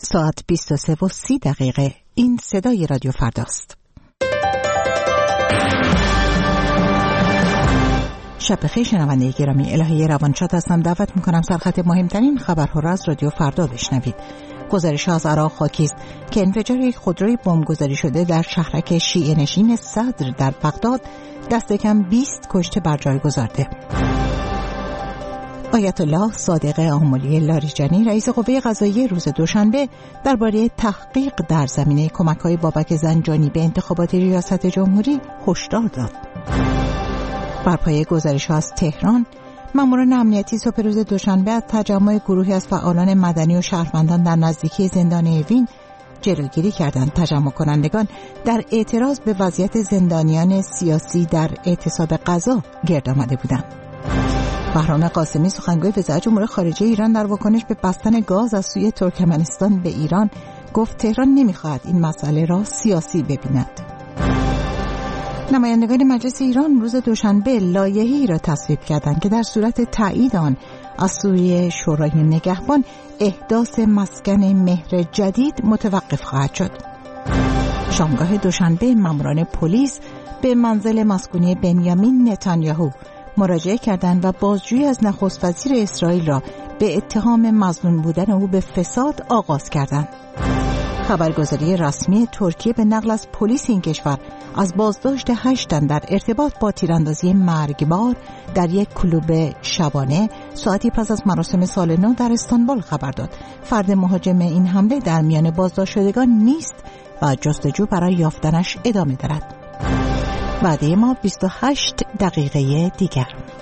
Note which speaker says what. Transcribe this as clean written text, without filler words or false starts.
Speaker 1: ساعت 23:30 این صدای رادیو فرداست. شب بخیر شنونده گرامی، الهه روانشاد هستم. دعوت میکنم سرخط مهمترین خبرها را از رادیو فردا بشنوید. گزارش از عراق حاکی است که انفجار یک خودروی بمبگذاری شده در شهرک شیعه نشین صدر در بغداد دست کم 20 کشته بر جای گذارده. آیت الله صادق آملی لاریجانی رئیس قوه قضاییه روز دوشنبه درباره تحقیق در زمینه کمک‌های بابک زنجانی به انتخابات ریاست جمهوری هشدار داد. بر پایه گزارش‌ها از تهران، ماموران امنیتی صبح روز دوشنبه از تجمع گروهی از فعالان مدنی و شهروندان در نزدیکی زندان اوین جلوگیری کردند. تجمع کنندگان در اعتراض به وضعیت زندانیان سیاسی در اعتصاب غذا گرد آمده بودند. بهرام قاسمی سخنگوی وزارت امور خارجه ایران در واکنش به بستن گاز از سوی ترکمنستان به ایران گفت تهران نمی‌خواهد این مسئله را سیاسی ببیند. نمایندگان مجلس ایران روز دوشنبه لایحه‌ای را تصویب کردند که در صورت تایید آن از سوی شورای نگهبان احداث مسکن مهر جدید متوقف خواهد شد. شامگاه دوشنبه ماموران پلیس به منزل مسکونی بنیامین نتانیاهو مراجعه کردند و بازجویی از نخست وزیر اسرائیل را به اتهام مظنون بودن او به فساد آغاز کردند. خبرگزاری رسمی ترکیه به نقل از پلیس این کشور از بازداشت 8 تن در ارتباط با تیراندازی مرگبار در یک کلوب شبانه ساعتی پس از مراسم سال نو در استانبول خبر داد. فرد مهاجم این حمله در میان بازداشت شدگان نیست و جستجو برای یافتنش ادامه دارد. وعده ما 28 دقیقه دیگر.